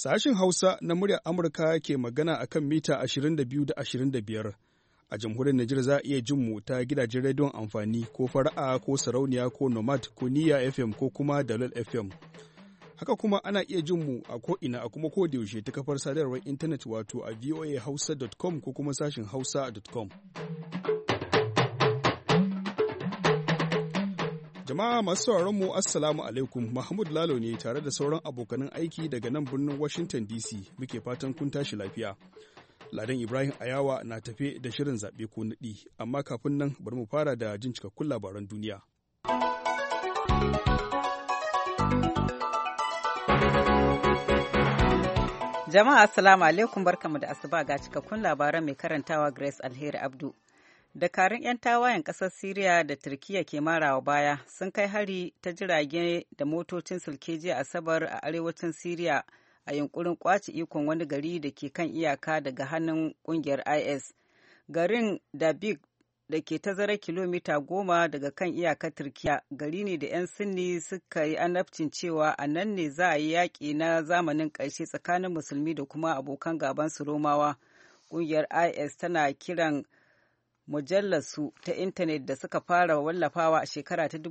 Sashin Hausa na muryar Amurka ke magana a kan mita 22 da 25. A jamhuriyar Nijar za a iya jin mu ta gidajen rediyon amfani ko fara'a ko sarauniya ko nomad ko niyya FM ko kuma dalol FM. Haka kuma ana iya jin mu a ko'ina a kuma kodayaushe ta kafar sadarwar intanet wato a voahausa.com ko kuma sashin hausa.com. Jama'a masu sauraron mu Assalamu alaikum, Mahmud Lalo ne tare da sauran abokanan aiki daga nan birnin Washington DC muke fatan kun tashi lafiya. Ladan Ibrahim Ayawa na tafe da shirin zaɓe ko naɗi, amma kafin nan bari mu fara da jin cikakkun labaran duniya. Jama'a Assalamu alaikum, barkamu da asuba ga cikakkun labaran mai karantawa Grace Alheri Abdu. Dakarun 'yan tawayen ƙasar Siriya da Turkiyya ke marawa baya sun kai hari ta jirage da motocin sulke jiya Asabar a arewacin Siriya a yunkurin kwace ikon wani gari da ke kan iyaka daga hannun ƙungiyar IS. Garin Dabig da ke tazara kilomita 10 daga kan iyakar Turkiyya gari ne da 'yan Sinni suka yi annabcin cewa a nan ne za a yi yaƙi na zamanin ƙarshe tsakanin musulmi da kuma abokan gaban su Romawa. Ƙungiyar IS tana kiran mujallarsu ta intanet da suka fara wallafawa a shekara ta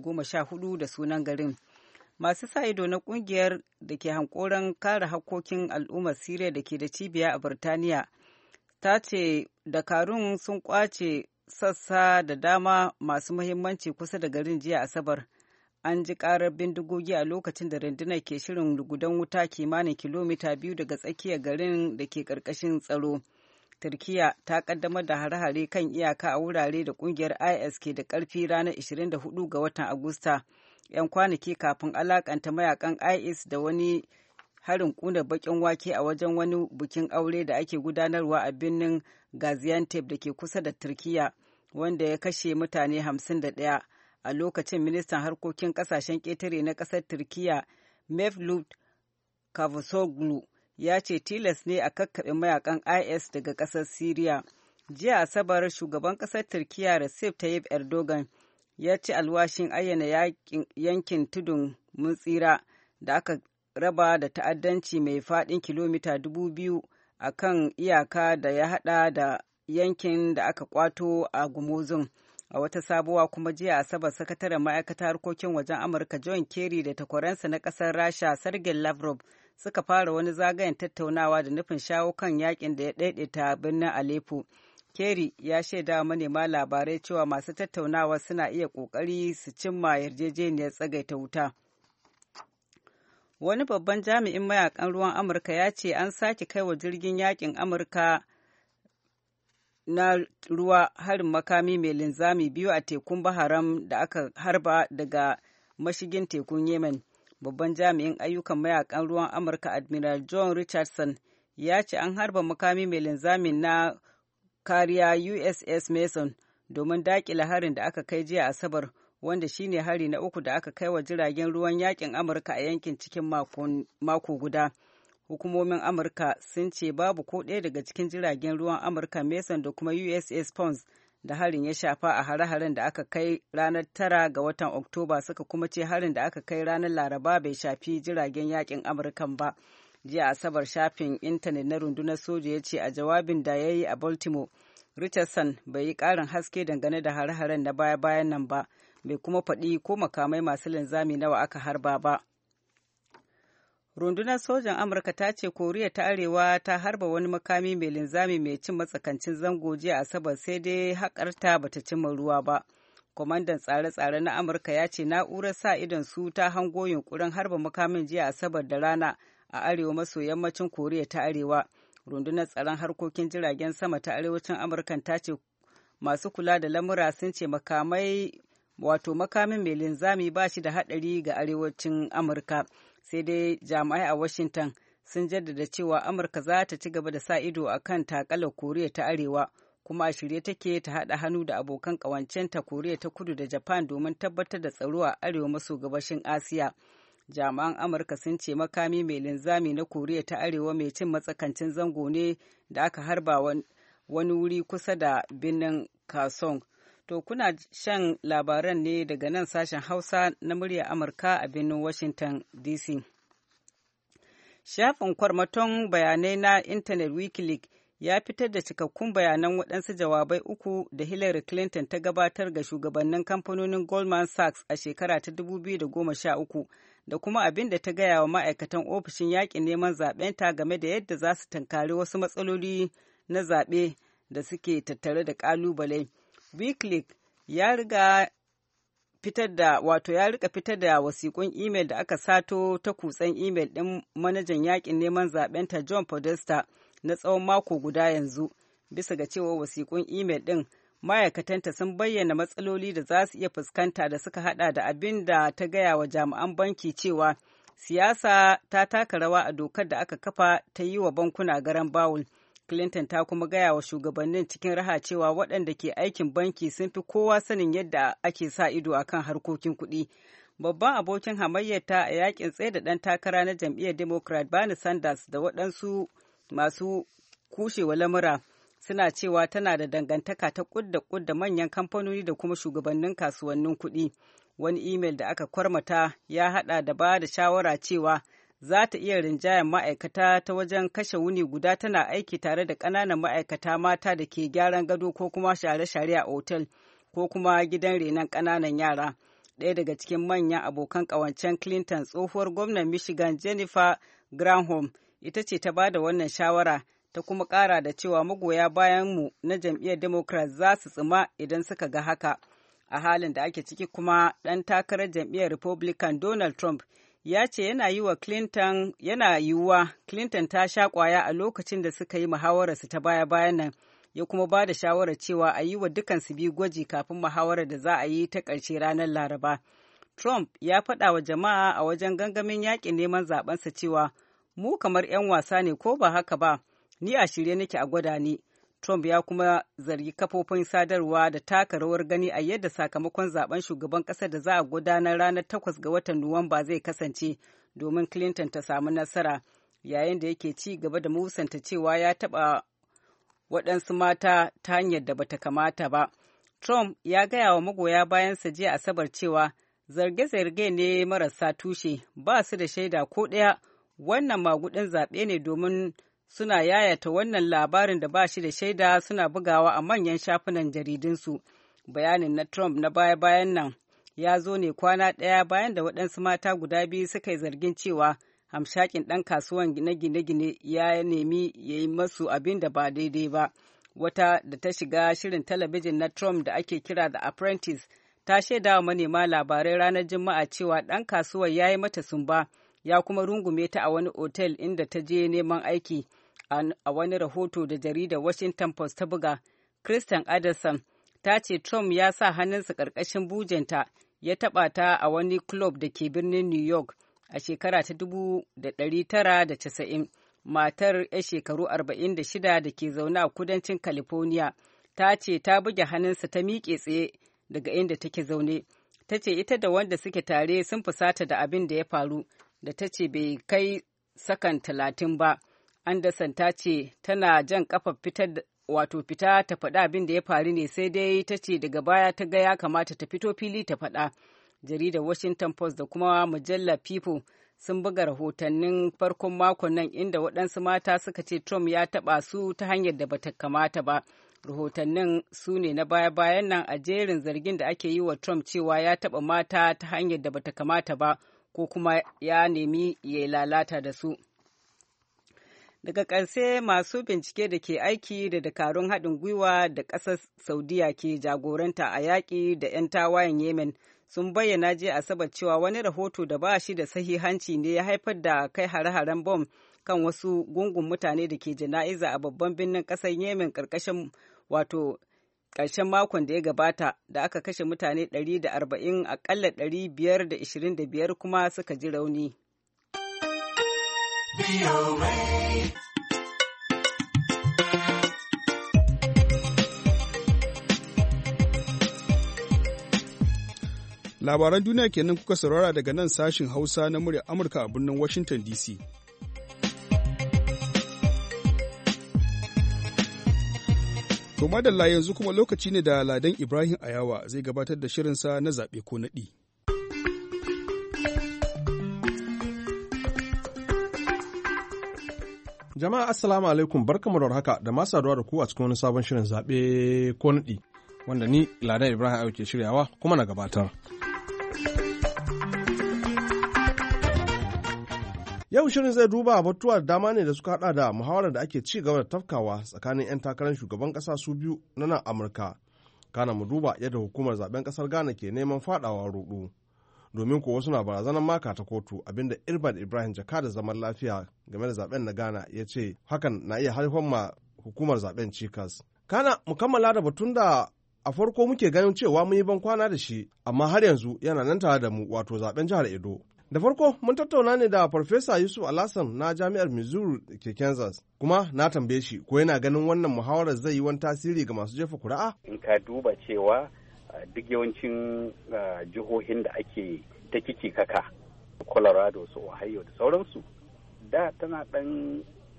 2014 da sunan garin. Masu sa ido na kungiyar da ke hankoron kare hakkokin al'ummar Siriya da ke da cibiya a Birtaniya ta ce dakarun sun kwace sassa da dama masu muhimmanci kusa da garin jiya Asabar. An ji karar bindigogi a lokacin da rundunar ke shirin lugudan wuta kimanin kilomita 2 daga tsakiyar garin da ke ƙarƙashin tsaro. Turkiyya ta kaddamar da hare-hare kan iyaka a wurare da kungiyar IS ke da ƙarfi ranar 24 ga watan Agusta, 'yan kwanaki kafin alakanta mayakan IS da wani harin kuna bakin wake a wajen wani bikin aure da ake gudanarwa a birnin Gaziantep da ke kusa da Turkiyya, wanda ya kashe mutane 51. A lokacin ministan harkokin kasashen ƙetare na ƙasar Turkiyya, Mevlut Cavusoglu, ya ce tilas ne a kakkaɓe mayakan IS daga ƙasar Siriya. Jiya Asabar shugaban ƙasar Turkiyya Recep Tayyip Erdogan ya ci alwashin ayyana yankin tudun mun tsira da aka raba da ta'addanci mai faɗin kilomita 2,000 a kan iyaka da ya haɗa da yankin da aka kwato a Gumuzun. A wata sabuwa kuma jiya Asabar sakataren ma'aikatar harkokin wajen Amurka John Kerry da takwaransa na ƙasar Rasha Sergei Lavrov suka fara wani zagayen tattaunawa da nufin shawo kan yakin da ya daidaita birnin Aleppo. Kerry ya shaida manema labarai cewa masu tattaunawa suna iya ƙoƙari su cimma yarjejeniyar tsagaita wuta. Wani babban jami'in mayakan ruwan Amurka ya ce an sake kai wa jirgin yakin Amurka na ruwa harin makami mai linzami 2 a tekun Baharam da aka harba daga mashigin tekun Yemen. Babban jami'in ayyukan mayakan ruwan Amurka Admiral John Richardson ya ce an harba makami mai linzamin na kariya USS Mason domin daƙile harin da aka kai jiya Asabar, wanda shine hari na 3 da aka kai wa jiragen ruwan yakin Amurka a yankin cikin mako guda. Hukumomin Amurka sun ce babu ko ɗaya daga cikin jiragen ruwan Amurka Mason da kuma USS Pons da harin ya shafa a hare-haren da aka kai ranar 9 ga watan Oktoba, suka kuma ce harin da aka kai ranar Laraba bai shafi jiragen yakin Amurkan ba. Jiya Asabar shafin intanet na rundunar soja ya ce a jawabin da ya yi a Baltimore, Richardson bai yi ƙarin haske dangane da hare-haren na baya-bayan nan ba, bai kuma faɗi ko makamai masu linzami nawa aka harba ba. Rundunar sojan Amurka ta ce Koriya ta Arewa ta harba wani makami mai linzami mai cin matsakancin zango jiya Asabar, sai dai haƙarta bata cimma ruwa ba. Kwamandan tsare-tsare na Amurka ya ce na'urar sa idon su ta hango yunkurin harba makamin jiya Asabar da rana a arewa maso yammacin Koriya ta Arewa. Rundunar tsaron harkokin jiragen sama ta arewacin Amurka ta ce masu kula da lamura sun ce makamin mai linzami ba shi da haɗari ga arewacin Amurka. Sai dai jami'ai a Washington sun jaddada cewa Amurka za ta ci gaba da sa ido a kan takalar Koriya ta Arewa, kuma a shirye take ta haɗa hannu da abokan ƙawancenta Koriya ta Kudu da Japan domin tabbatar da tsaro a arewa maso gabashin Asiya. Jami'an Amurka sun ce makami mai linzami na Koriya ta Arewa mai cin matsakancin zango ne da aka harba wani wuri kusa da birnin Kasong. To kuna shan labaran ne daga nan sashen Hausa na muryar Amurka a birnin Washington DC. Shafin kwarmaton bayanai na intanet Wikileaks ya fitar da cikakkun bayanan waɗansu jawabai uku da Hillary Clinton ta gabatar ga shugabannin kamfanonin Goldman Sachs a shekara ta 2013 da kuma abin da ta gaya wa ma'aikatan ofishin yaƙin neman zaɓenta game da yadda za su tankari wasu matsaloli na zaɓe da suke tattare da ƙalubale. Wikileaks ya rika fitar da wasiƙun imel da aka sato ta kutsen imel ɗin manajan yaƙin neman zaɓenta John Podesta na tsawon mako guda yanzu. Bisa ga cewa wasiƙun imel ɗin, ma'aikatanta sun bayyana matsaloli da za su iya fuskanta da suka hada da abin da ta gaya wa jami'an banki cewa siyasa ta taka rawa a dokar da aka kafa ta yi wa bankuna garan bawul. Clinton ta kuma gaya wa shugabannin cikin raha cewa waɗanda ke aikin banki sun fi kowa sanin yadda ake sa ido a kan harkokin kuɗi. Babban abokin hamayyarta a yakin tsaye da ɗan takara na jam'iyyar Democrat Bernie Sanders da waɗansu masu kushewa lamura suna cewa tana da dangantaka ta kud da manyan kamfanoni da kuma shugabannin kasuwannin kuɗi. Wani imel da aka kwarmata ya haɗa da ba da shawara cewa za ta iya rinjayen ma'aikata ta wajen kashe wuni guda tana aiki tare da ƙananan ma'aikata mata da ke gyaran gado ko kuma share-share a otel ko kuma gidan renon ƙananan yara. Ɗaya daga cikin manyan abokan ƙawancen Clinton, tsohuwar gwamnan Michigan Jennifer Granholm, ita ce ta ba da wannan shawara, ta kuma ƙara da cewa magoya bayanmu na jam'iyyar Democrat za su tsima idan suka ga haka. A halin da ake ciki kuma ɗan takarar jam'iyyar Republican Donald Trump ya ce yana yiwuwa Clinton ta sha ƙwaya a lokacin da suka yi muhawararsu ta baya-bayan nan, ya kuma ba da shawarar cewa a yi wa dukansu biyu gwaji kafin muhawarar da za a yi ta ƙarshe ranar Laraba. Trump ya faɗa wa jama'a a wajen gangamin yaƙin neman zaɓensa cewa mu kamar 'yan wasa ne ko ba haka ba, ni a shirye nake a gwada ni. Trump ya kuma zargi kafofin sadarwa da taka rawar gani a yadda sakamakon zaben shugaban ƙasar da za a gudanar ranar 8 ga watan Nuwamba zai kasance domin Clinton ta samu nasara, yayin da yake ci gaba da musanta cewa ya taɓa waɗansu mata ta hanyar da bata kamata ba. Trump ya gaya wa magoya bayansa jiya Asabar cewa zarge-zarge ne marasa tushe, ba su da shaida ko ɗaya, wannan magudin zaɓe ne domin suna yayata wannan labarin da ba shi da shaida suna bugawa a manyan shafunan jaridunsu. Bayanin na Trump na baya-bayan nan ya zo ne kwana ɗaya bayan da waɗansu mata guda biyu suka yi zargin cewa hamshakin ɗan kasuwan na gine-gine ya nemi ya yi masu abin da ba daidai ba. Wata da ta shiga shirin talabijin na Trump da ake kira The Apprentice ta shaida wa manema labarai ranar Juma'a cewa ɗan kasuwar ya yi mata sumba ya kuma rungume ta a wani otel inda ta je neman aiki. A wani rahoto da jaridar Washington Post ta buga, Christian Anderson ta ce Trump ya sa hannunsa ƙarƙashin bujenta ya taɓa ta a wani club da ke birnin New York a shekara ta 1990. Matar 'yar shekaru 46 da ke zaune a kudancin California ta ce ta buge hannunsa ta miƙe tsaye daga inda take zaune. Ta ce ita da wanda suke tare sun fusata da abin da ya faru, da ta ce bai kai sakan 30 ba. Anderson ta ce tana jan kafa fita ta faɗa abin da ya faru ne, sai dai ta ce daga baya ta ga ya kamata ta fito fili ta faɗa. Jaridar Washington Post da kuma mujallar People sun buga rahotannin farkon makon nan inda waɗansu mata suka ce Trump ya taɓa su ta hanyar da bata kamata ba. Rahotannin su ne na baya-bayan nan a jerin zargin da ake yi wa Trump cewa ya taɓa mata ta hanyar da bata kamata ba ko kuma ya nemi ya lalata da su. Daga ƙarshe, masu bincike da ke aiki da dakarun haɗin gwiwa da ƙasar Saudiya ke jagoranta a yaƙi da 'yan tawayen Yemen sun bayyana jiya Asabar cewa wani rahoto da ba shi da sahihanci ne ya haifar da kai hare-haren bom kan wasu gungun mutane da ke jana'iza a babban birnin ƙasar Yemen ƙarshen makon da ya gabata, da aka kashe mutane 140, aƙalla 525 kuma suka ji rauni. Labaran duniya kenan kuka saurara daga nan sashin Hausa na muryar Amurka a birnin Washington DC. To madalla, yanzu kuma lokaci ne da Ladan Ibrahim Ayawa zai gabatar da shirinsa na zaɓe ko naɗi. Jama'a assalamu alaikum, barkamu da haka da masu saduwa da ku a cikin wani sabon shirin zaɓe ko naɗi wanda ni Ladan Ibrahim Ayo ke shiryawa kuma na gabatar. Yau shirin zai duba batuwa da dama ne da suka hada da muhawarar da ake ci gaba da tafkawa tsakanin 'yan takarar shugaban ƙasa su biyu na nan Amurka. Kana mu duba yadda hukumar zaben ƙasar Ghana ke neman fadawa rudu. Domin kuwa suna barazanar maka ta kotu, abinda Irbad Ibrahim Jaka da zaman lafiya game da zaben na Ghana ya ce hakan na iya haifar ma hukumar zaben cikas. Kana mu kammala da batun da a farko muke ganin cewa mun yi ban kwana da shi, amma har yanzu yana nan tare da mu, wato zaben jihar Edo. Da farko mun tattauna ne da Farfesa Yusuf Alasan na Jami'ar Missouri ke Kansas, kuma na tambaye shi ko yana ganin wannan muhawarar zai yi wani tasiri ga masu jefa kuri'a. In ka duba cewa duk yawancin jihohin da ake ta kici kaka, Colorado su Ohio da sauransu, da tana ɗan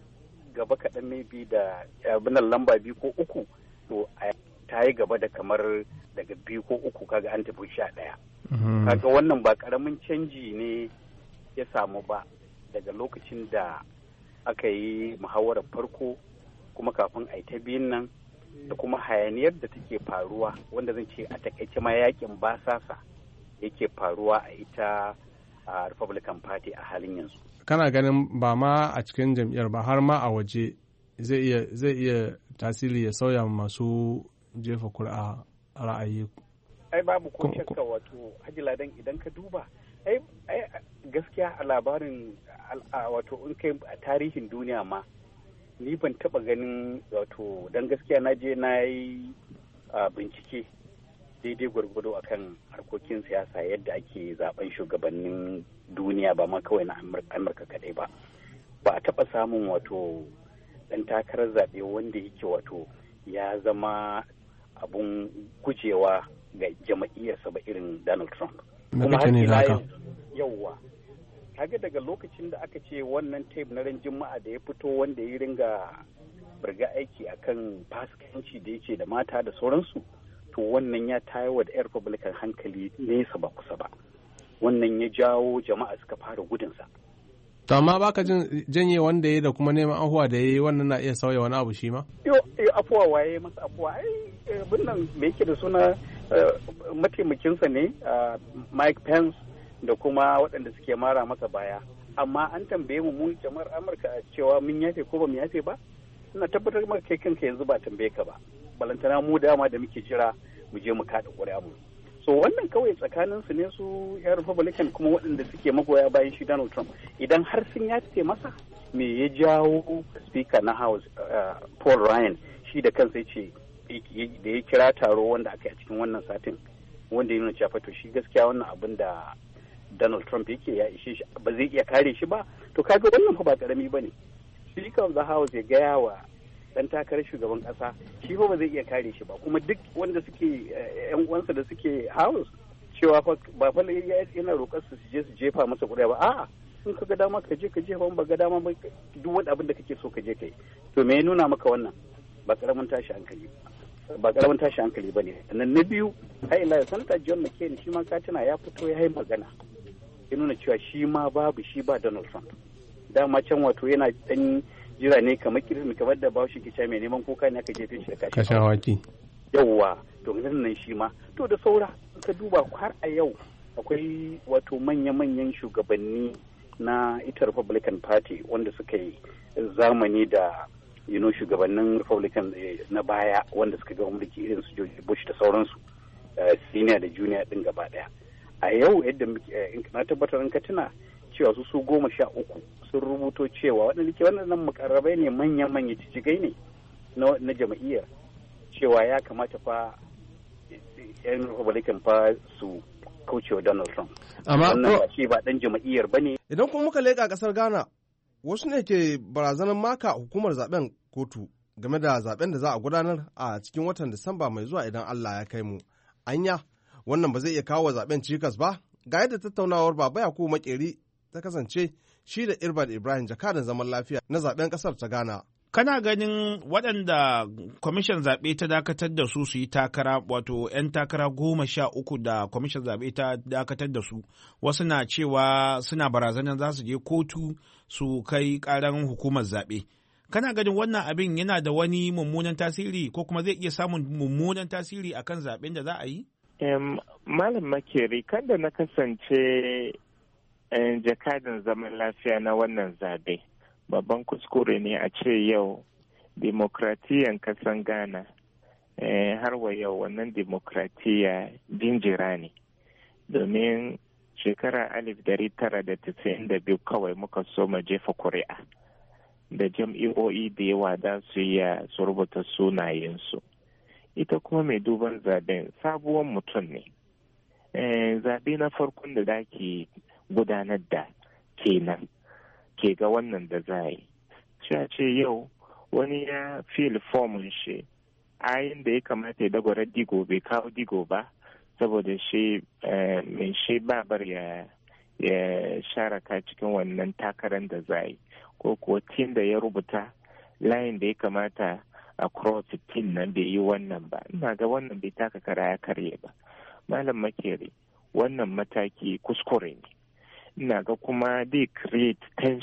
gaba kaɗan maybe da abinan lamba 2 ko 3, to ta yi gaba da kamar daga 2 ko 3 kaga an tafi 11. Kaga wannan ba ƙaramin canji ne ya samu ba daga lokacin da aka yi muhawarar farko, kuma kafin a yi ta biyun nan, da kuma hayaniyar da take faruwa, wanda zan ce a takaice ma yakin basasa yake faruwa a ita a Republican Party a halin yanzu. Kana ganin ba ma a cikin jam'iyyar ba har ma a waje zai iya tasiri ya sauya masu jefa kuri'a ra'ayi? Ai babu ko shakka, wato Haji Ladan, idan ka duba ai gaskiya a labarin wato in kai a tarihin duniya ma ni ban taba ganin, wato dan gaskiya na je na yi bincike daidai gwargwado akan harkokin siyasa yadda ake zaben shugabannin duniya, ba ma kawai na Amurka kadai ba a taba samun wato dan takarar zaɓe wanda yake wato ya zama abun gujewa ga jama'iyyarsa ba irin Donald Trump. Kuma har yauwa kaga daga lokacin da aka ce wannan tape na ran Juma'a da ya fito wanda ya ringa burga aiki akan fasikanci da yake da mata da sauransu, to wannan ya tayarwa da 'yan Republican hankali nesa ba kusa ba. Wannan ya jawo jama'a suka fara gudunsa. To amma baka janye wanda ya da kuma neman afuwa da ya yi, wannan na iya sauya wani abu shi ma? Yo, afuwa waye masa afuwa? Ai, binnan me yake da suna mataimakinsa ne, Mike Pence, da kuma waɗanda suke mara masa baya. Amma an tambaye mu jama'ar Amurka cewa mun yafe ko ba mu yafe ba? Ina tabbatar maka kai kanka yanzu ba tambaye ka ba. Balantana mu dama da muke jira mu je mu kaɗa ƙuri'a mu. So wannan kawai tsakanin su ne su 'yan Republican kuma waɗanda suke magoya bayan shi Donald Trump. Idan har sun yafe masa, me ya jawo Speaker na House Paul Ryan shi da kansa ya ce da ya kira taro wanda aka yi a cikin wannan satin, wanda ya nuna cewa to shi gaskiya wannan abin da Donald Trump yake ya ishe shi, ba zai iya kare shi ba. To kaga wannan fa ba karami bane. Speaker of the House ya gaya wa dan takarar shugaban kasa shi fa ba zai iya kare shi ba, kuma duk wanda suke yan uwansa da suke House cewa fa ba fa yana roƙar su je su jefa masa ƙuri'a ba, a'a in ka ga dama ka je ka jefa, ba ga dama ba duk wani abin da kake so ka je kai. To me ya nuna maka wannan? Ba karamin tashi hankali ba ne. Sannan na biyu, har ila Sanata John McCain shi ma katina ya fito ya yi magana, ya nuna cewa shi ma babu shi ba Donald Trump. Dama can wato yana dan jira ne kamar da Bahaushe ke cewa mai neman kuka ne aka jefe shi da kashin awaki. Yawwa, to nan shi ma. To da saura ka duba har a yau akwai wato manya-manyan shugabanni na ita Republican Party wanda suka yi zamani da shugabannin Republican na baya wanda suka ga mulki irin su George Bush da sauransu, senior da junior din gaba daya. A yau yadda na tabbatar in ka tuna cewa su 13 sun rubuto cewa waɗannan mukarrabai ne manya-manya cijigai ne na jama'iyyar, cewa ya kamata fa 'yan Republican fa su kaucewa Donald Trump. Amma wannan shi ba dan jama'iyyar bane. Idan kuma muka leƙa ƙasar Ghana, wasu ne ke barazanar maka hukumar zaben kotu game da zaben da za a gudanar a cikin watan Disamba mai zuwa idan Allah ya kai mu. Anya, wannan ba zai iya kawo zaben cikas ba? Ga yadda tattaunawar Baba Yakubu Makeri ta kasance shi da Irbad Ibrahim jakadan zaman lafiya na zaben kasar ta Ghana. Kana ganin waɗanda kwamishin zaɓe ta dakatar da su yi takara, wato 'yan takara 13 da kwamishin zaɓe ta dakatar da su, wasu na cewa suna barazanar za su je kotu su kai ƙarar hukumar zaɓe. kana ganin wannan abin yana da wani mummunan tasiri ko kuma zai iya samun mummunan tasiri akan zaben da za a yi? Malam Makeri, kada na kasance jakadan zaman lafiya na wannan zabe. Babban kuskure ne a ce yau demokratiyan kasan Ghana har wa yau wannan demokratiya jinjira ne. Domin shekara 1992 kawai muka so mu jefa kuri'a da jam'iyyoi da yawa da su iya su rubuta sunayensu. Ita kuma mai duban zaben sabuwar mutum ne. Zabe na farkon da ke gudanar da kenan ke ga wannan da za yi. Ce yau wani ya fil fomin shi ayin da ya kamata ya dagwara digo bai kawo digo ba saboda shi mai shi babar ya sharaka cikin wannan takarar da za yi ko kuwa tin da ya rubuta layin da ya kamata a cross tin nan bai yi wannan ba. Ina ga wannan bai taka kara ya karye ba. Malam Makeri, wannan mataki kuskure ne. Ina ga kuma zai create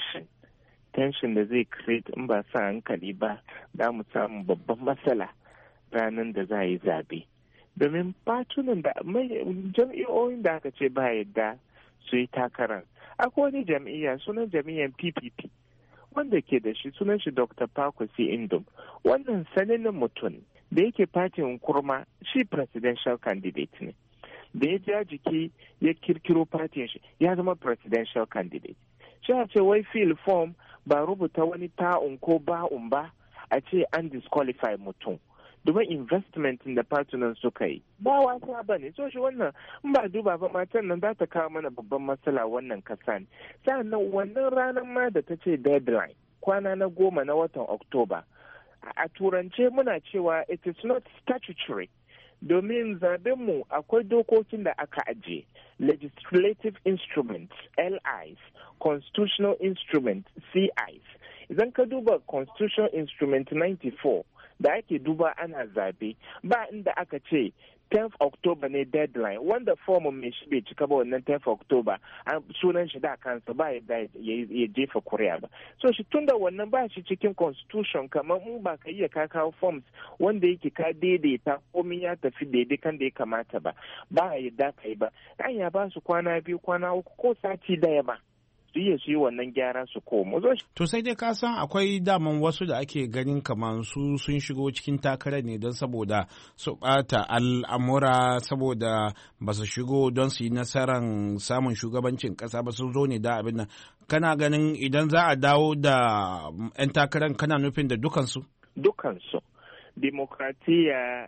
tension da zai create in ba sa hankali ba za mu samu babban matsala ranar da za a yi zabe. Domin fatunan da jam'iyyoyin da aka ce ba yadda su yi takarar, akwai wani jam'iyya sunan jam'iyyar PPP wanda ke da shi sunan shi Dr. Pakwasi Indom. Wannan sanannen mutum da yake fatin kurma shi presidential candidate ne. Da ya ja jiki ya kirkiro fatin shi ya zama presidential candidate. Shi a ce wai fill form ba rubuta wani ta'un ko ba'un ba a ce an disqualify mutum. Domin investment da fatunan suka yi ba wasa ba ne. So shi wannan in ba duba ba matan nan za ta kawo mana babban matsala wannan kasa ne. Sa'annan wannan ranar ma da ta ce deadline kwana na 10 na watan Oktoba. A turance muna cewa it is not statutory. Domin zabenmu akwai dokokin da aka ajiye, legislative instruments, LIs, constitutional instruments, CIs. Idan ka duba constitutional instrument 94 da ake duba ana zabe, ba inda aka ce 10th October ne deadline, wanda formin mai shi bai cika ba wannan 10th October sunan shi da kansa ba ya jefa kuri'a ba. So shi tunda wannan ba shi cikin constitution, kamar in ba ka iya ka kawo forms wanda yake ka daidaita komai ya tafi daidai kan da ya kamata ba ya yadda ka yi ba. An ya ba su kwana 2 kwana 3 ko sati daya ba su yi wannan gyara su komo. To sai dai ka san akwai daman wasu da ake ganin kamar su sun shigo cikin takarar ne don saboda su bata al'amura, saboda ba su shigo don su yi nasarar samun shugabancin kasa ba, sun zo ne da abin nan. Kana ganin idan za a dawo da 'yan takarar kana nufin da dukansu? Dukansu. Demokratiya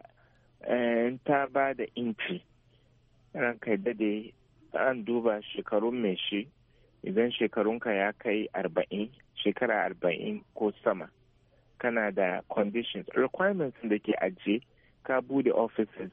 ta ba da inci. Ranka dade an duba shekarun mai shi. Idan shekarunka ya kai 40, shekara 40 ko sama, kana da conditions, requirements da ke ajiye ka bude offices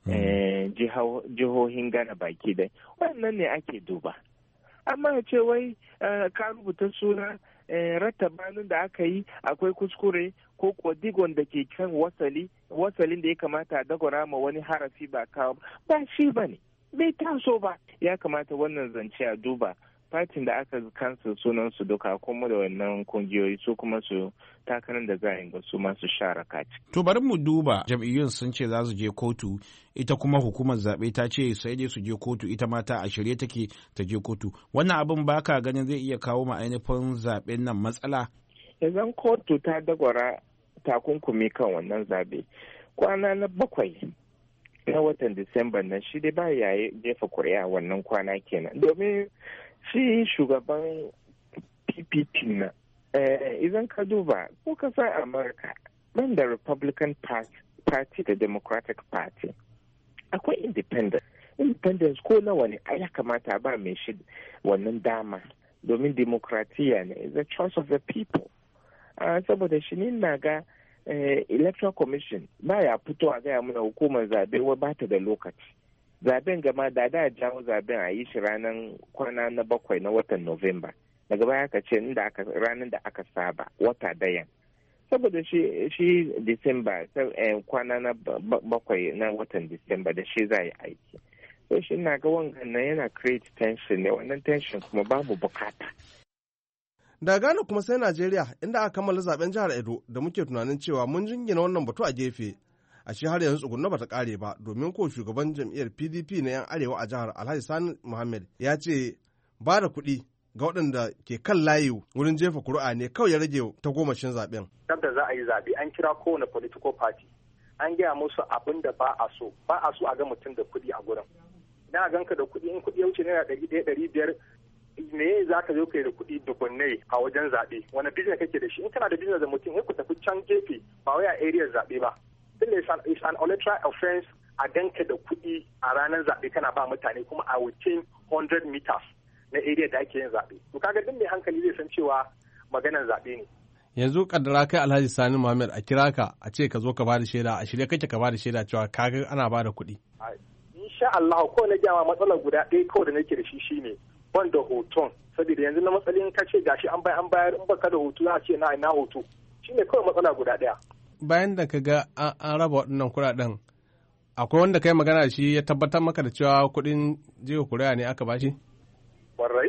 jihohin Ghana baki dai. Wannan ne ake duba. Amma ce wai ka rubuta suna rattabanin da aka yi akwai kuskure ko kuwa digon da ke kan wasalin da ya kamata a dagwara ma wani harafi ba kawo ba shi ba ne, bai taso ba. Ya kamata wannan zance a duba fatin da aka kansu sunan su duka kuma da wannan kungiyoyi su kuma su takarar da za a yi su masu share kati. To bari mu duba, jam'iyyun sun ce za su je kotu, ita kuma hukumar zaɓe ta ce sai dai su je kotu, ita ma ta a shirye take ta je kotu. Wannan abin baka ganin zai iya kawo ma ainihin zaɓen nan matsala? Idan kotu ta dagwara takunkumi kan wannan zaɓe, kwana na 7 na watan Disamba nan shi dai ba ya jefa kuri'a wannan kwana kenan. Domin shi shugaban PPP na idan ka duba ko kasar Amurka ban da Republican Party da Democratic Party akwai independence ko nawa ne ya kamata ba mai shi wannan dama, domin demokratiya ne, the choice of the people. Saboda shi ne na ga Electoral Commission ba ya fito a gaya mana hukumar zabe wa ba ta da lokaci. Zaben gama da jawo zaben a yi shi ranar kwana na 7 na watan November. Daga baya ka ce ranar da aka saba wata dayan. Saboda shi Disamba kwana na 7 na watan Disamba da shi za yi aiki. So shi na ga wangan nan yana create tension ne, wannan tension kuma babu bukata. Daga Ghana kuma sai Najeriya inda aka kammala zaben jihar Edo da muke tunanin cewa mun jingina wannan batu a gefe. A shi har yanzu tsugunna bata kare ba domin ko shugaban jam'iyyar PDP na 'yan arewa a jihar Alhaji Sani Muhammad ya ce ba da kuɗi ga waɗanda ke kan layi wurin jefa kuri'a ne kawai ya rage ta gomashin zaben. Da za a yi zaɓe an kira kowane political party an gaya musu abin da ba a so a ga mutum da kuɗi a gurin. Idan a ganka da kuɗi in kuɗi ya wuce naira 100-100 me za ka zo kai da kuɗi dubunnai a wajen zaɓe wani business kake da shi in kana da business da mutum ku tafi can gefe ba wai a area zaɓe ba. Tunda is an electoral offense a ganka da kuɗi a ranar zaɓe kana ba mutane kuma a within 100 meters na area da ake yin zaɓe. To kaga duk mai hankali zai san cewa maganar zaɓe ne. Yanzu kaddara kai Alhaji Sani Muhammad a kira ka a ce ka zo ka bada shaida a shirye kake ka bada shaida cewa kaga ana bada kuɗi. Insha Allah ko na gyama matsalar guda ɗaya kawai da nake da shi shine ban da hoton saboda yanzu na matsalin ka ce gashi an bayar in baka da hoto za a ce na hoto shine kawai matsala guda ɗaya. Bayan da ka ga an raba waɗannan kuɗaɗen akwai wanda kai magana da shi ya tabbatar maka da cewa kuɗin jiwa kuri'a ne aka bashi? Warrai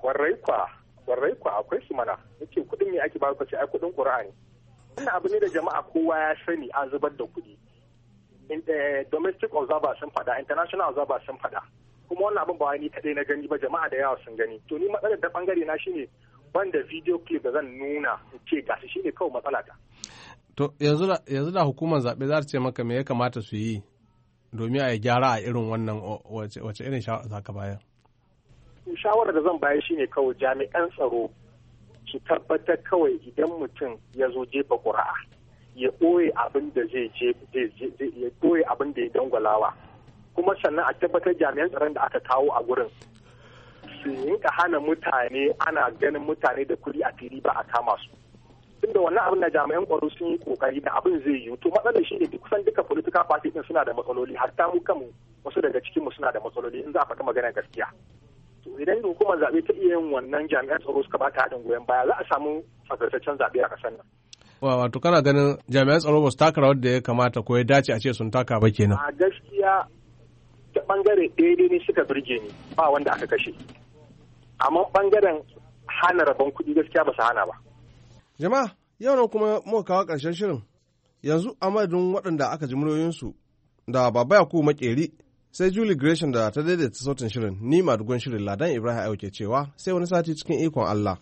kwa akwai su mana yake kuɗin me ake ba ka ce ai kuɗin kuri'a ne. Wannan abu ne da jama'a kowa ya sani an zubar da kuɗi. Domestic observers sun faɗa, international observers sun faɗa. Kuma wannan abin ba wani kaɗai na gani ba jama'a da yawa sun gani. To ni matsalar da bangare na shine ban da video clip da zan nuna in ce gashi shine kawai matsala ta. To yanzu da hukumar zaɓe za ta ce maka me ya kamata su yi domin a yi gyara a irin wannan wace irin shawara za ka bayar? Shawarar da zan bayar shine kawai jami'an tsaro su tabbatar kawai idan mutum ya zo jefa ƙuri'a ya ɓoye abin da ya ɓoye abin da ya dangwalawa kuma sannan a tabbatar jami'an tsaron da aka kawo a gurin su yinka hana mutane ana ganin mutane da kuɗi a fili ba a kama su. Tunda wannan abin da jami'an tsaro sun yi kokari da abin zai yi to matsalar shi ne kusan duka political party din suna da matsaloli har ta mu kanmu wasu daga cikin mu suna da matsaloli in za a faɗi magana gaskiya. To idan hukumar zaɓe ta iya yin wannan jami'an tsaro suka bata haɗin goyon baya za a samu tsaftataccen zaɓe a ƙasar nan. Wato kana ganin jami'an tsaro ba su taka rawar da ya kamata ko ya dace a ce sun taka ba kenan. A gaskiya ta bangare ɗaya ne suka birge ni ba wanda aka kashe. Amma bangaren hana rabon kuɗi gaskiya ba su hana ba. Jama'a yau nan kuma muka kawo ƙarshen shirin yanzu a madadin waɗanda aka ji muryoyinsu da Baba Yakubu Makeri sai Julie Gresham da ta daidaita sautin shirin ni madugon shirin Ladan Ibrahim Ayo ke cewa sai wani sati cikin ikon Allah.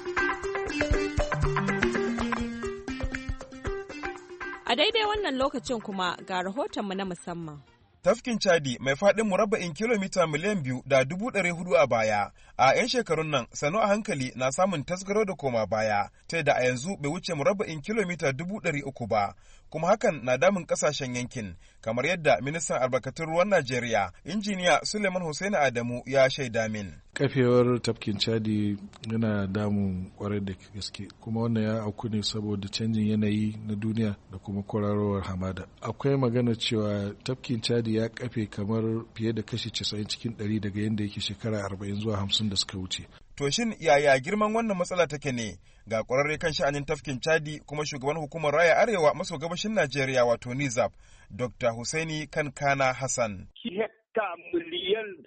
A daidai wannan lokacin kuma ga rahotonmu na musamman. Tafkin Chadi mai faɗin murabba'in kilomita miliyan 2.400 a baya, a 'yan shekarun nan sanu a hankali na samun tasgaro da koma baya, ta da a yanzu bai wuce murabba'in kilomita 300 ba, kuma hakan na damun ƙasashen yankin, kamar yadda ministan albarkatun ruwan Najeriya, injiniya Suleiman Hussein Adamu ya shaida min. Kafewar tafkin Chadi yana damun kwarai da gaske, kuma wannan ya auku ne saboda canjin yanayi na duniya da kuma kwararowar hamada. Akwai magana cewa tafkin Chadi ya kafe kamar fiye da kashi 90 cikin 100 daga yadda yake shekara 40 zuwa 50 da suka wuce. To shin yaya girman wannan matsala take ne? Ga ƙwararre kan sha'anin tafkin Chadi kuma shugaban hukumar raya arewa maso gabashin Najeriya wato NIZAP, Dr. Husaini Kankana Hassan. Hekta miliyan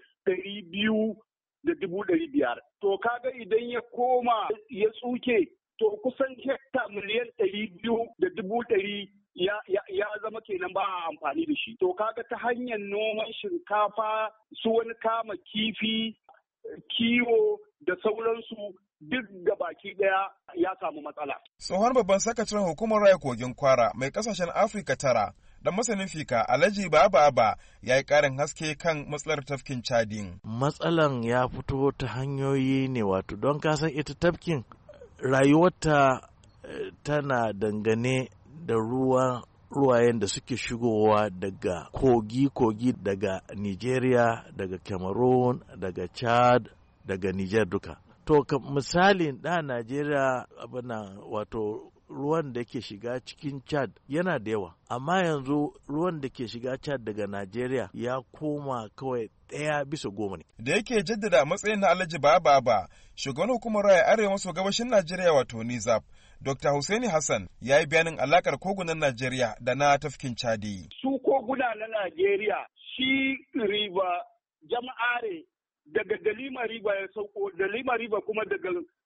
200,500. To kaga idan ya koma ya tsuke to kusan hekta miliyan 200,100 ya zama kenan ba a amfani da shi. To kaga ta hanyar noman shinkafa su wani kama kifi kiwo da sauransu duk ga baki daya ya samu matsala. Tsohon babban sakataren hukumar raya kogin kwara mai kasashen Afirka tara da masanin fika Alhaji Baba ya yi karin haske kan matsalar tafkin Chadin. Matsalan ya fito ta hanyoyi ne wato don kasan ita tafkin rayuwarta tana dangane da ruwayen da suke shigowa daga kogi daga Nigeria, daga Cameroon, daga Chad, daga Niger duka. To misalin da Najeriya wato ruwan da ke shiga cikin Chad yana da yawa, amma yanzu ruwan da ke shiga Chad daga Najeriya ya koma kawai 1/10 ne. Da yake jaddada matsayin na Alhaji Baba, shugaban hukumar raya arewa maso gabashin Najeriya wato NIZAP, Dr. Hussaini Hassan ya yi bayanin alakar kogunan Najeriya da na tafkin Chadi. Su koguna na Najeriya shi riba jama'are daga Dalima Riba ya sauko, Dalima Riba kuma daga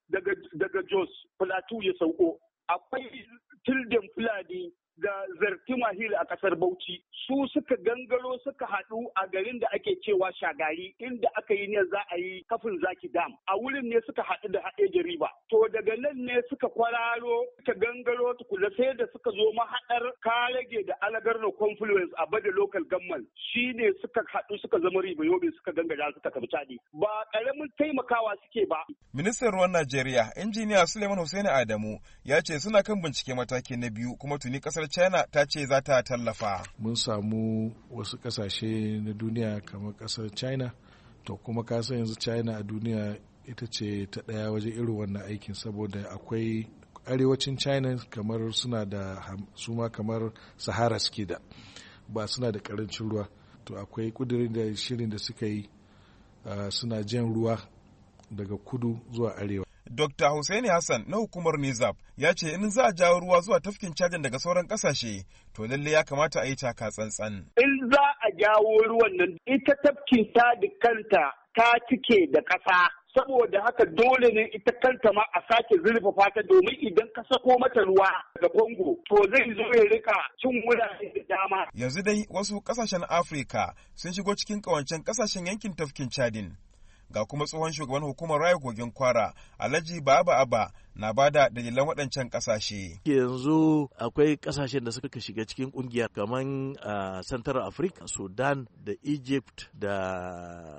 daga Jos Plateau ya sauko. Akwai Tilden Fulani da Zartima Hill a kasar Bauchi, su suka gangaro suka haɗu a garin da ake cewa Shagari, inda aka yi ne za a yi kafin Zaki Dam. A wurin ne suka haɗu da Haɗeja River. To daga nan ne suka kwararo, suka gangaro tukuna sai da suka zo mahaɗar Karage da Alagarno Confluence a Bada Local Government. Shi ne suka haɗu suka zama Riba Yobe suka gangara suka tafi Chadi. Ba ƙaramin taimakawa suke ba. Ministan ruwan Najeriya, Injiniya Suleiman Hussein Adamu, ya ce suna kan bincike mataki na biyu kuma tuni ƙasar China ta ce za ta tallafa. Mun samu wasu kasashe na duniya kamar kasar China, to kuma kasa yanzu China a duniya ita ce ta ɗaya wajen irin wannan aikin, saboda akwai arewacin China kamar suna da suma kamar Sahara suke da, ba suna da karancin ruwa, to akwai kudirin da shirin da suka yi suna jan ruwa daga kudu zuwa arewa. Dr. Hussaini Hassan na hukumar Nizab ya ce in za a jawo ruwa zuwa tafkin Chadin daga sauran kasashe to lalle ya kamata a yi taka tsantsan. In za a jawo ruwan nan ita tafkin Chadi kanta ta cike da ƙasa. Saboda haka dole ne ita kanta ma a sake zurfafa ta domin idan ka sako mata ruwa daga Congo to zai zo ya rika cin wurare da dama. Yanzu dai wasu kasashen Afirka sun shigo cikin kawancen kasashen yankin tafkin Chadin. Ga kuma tsohon shugaban hukumar raya kogin Kwara Alhaji Baba Abba na bada dalilan waɗancan ƙasashe. Yanzu akwai ƙasashen da suka shiga cikin ƙungiyar kamar Central Africa, Sudan da Egypt da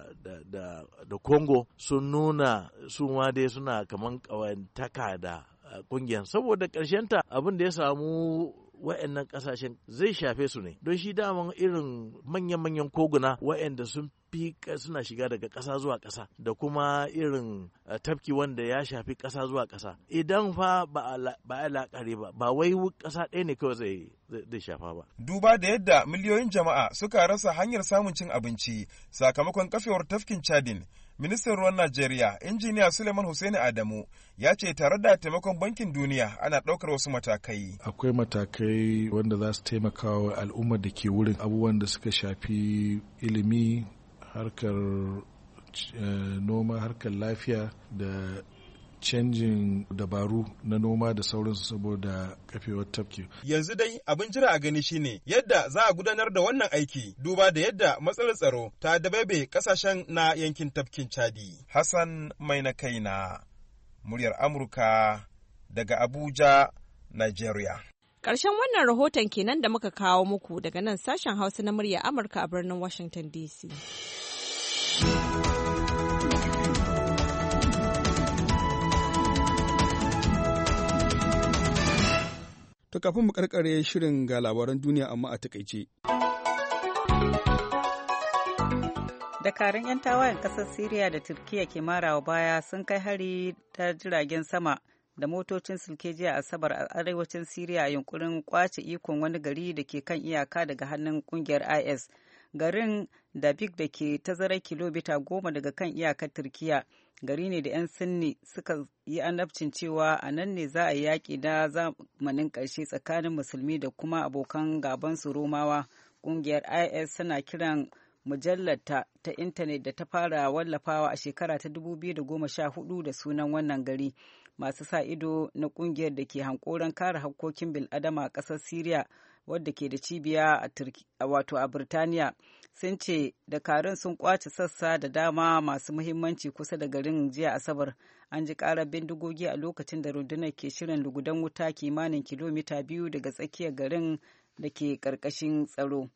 Congo sun nuna su ma dai suna kamar ƙawantaka da ƙungiyar, saboda ƙarshenta abin da ya samu wa'annan kasashen zai shafe su ne, don shi daman irin manyan koguna wa'anda sun fi suna shiga daga ƙasa zuwa ƙasa da kuma irin tafki wanda ya shafi ƙasa zuwa ƙasa, idan fa ba a laƙari ba wai ƙasa ɗaya ne kawai zai shafa ba. Duba da yadda miliyoyin jama'a suka rasa hanyar samun cin abinci sakamakon kafewar tafkin Chadin, ministan ruwan Najeriya, Injiniya Suleiman Hussaini Adamu, ya ce tare da taimakon Bankin Duniya ana ɗaukar wasu matakai. Akwai matakai wanda za su taimaka wa al'ummar da ke wurin, abubuwan da suka shafi ilimi, harkar noma, harkar lafiya da canjin dabaru na noma da sauransu saboda kafewar tafki. Yanzu dai abin jira a gani shine yadda za a gudanar da wannan aiki duba da yadda matsalar tsaro ta dabaibe kasashen na yankin tafkin Chadi. Hassan mai na kaina, muryar Amurka daga Abuja, Nigeria. Ƙarshen wannan rahoton kenan da muka kawo muku daga nan sashen Hausa na muryar Amurka a birnin Washington DC. To kafin mu karkare shirin ga labaran duniya amma a takaice. Dakarun 'yan tawayen ƙasar Siriya da Turkiyya ke marawa baya sun kai hari ta jiragen sama da motocin sulke jiya Asabar a arewacin Siriya a yunkurin kwace ikon wani gari da ke kan iyaka daga hannun kungiyar IS. Garin Dabik da ke tazarar kilomita 10 daga kan iyakar Turkiyya. Gari ne da 'yan Sinni suka yi annabcin cewa a nan ne za a yi yaƙi na zamanin ƙarshe tsakanin musulmi da kuma abokan gabansu Romawa. Ƙungiyar IS suna kiran mujallarta ta intanet da ta fara wallafawa a shekara ta 2014 da sunan wannan gari. Masu sa ido na ƙungiyar da ke hankoron kare hakkokin bil'adama a ƙasar Siriya wadda ke da cibiya a Birtaniya sun ce dakarun sun kwace sassa da dama masu muhimmanci kusa da garin jiya Asabar. An ji karar bindigogi a lokacin da rundunar ke shirin lugudan wuta kimanin kilomita 2 daga tsakiyar garin da ke ƙarƙashin tsaro.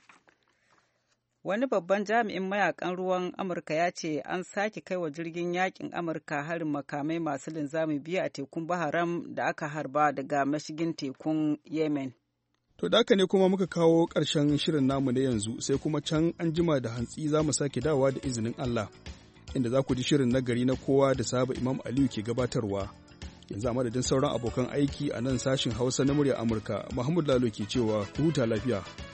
Wani babban jami'in mayakan ruwan Amurka ya ce an sake kai wa jirgin yakin Amurka harin makamai masu linzami biyu a tekun Baharam da aka harba daga mashigin tekun Yemen. To da haka ne kuma muka kawo ƙarshen shirin namu na yanzu, sai kuma can an jima da hantsi za mu sake dawowa da izinin Allah, inda za ku ji shirin nagari na kowa da sahaba Imam Aliyu ke gabatarwa. Yanzu a madadin sauran abokan aiki a nan sashin Hausa na muryar Amurka, Muhammadu Lalo ke cewa ku huta lafiya.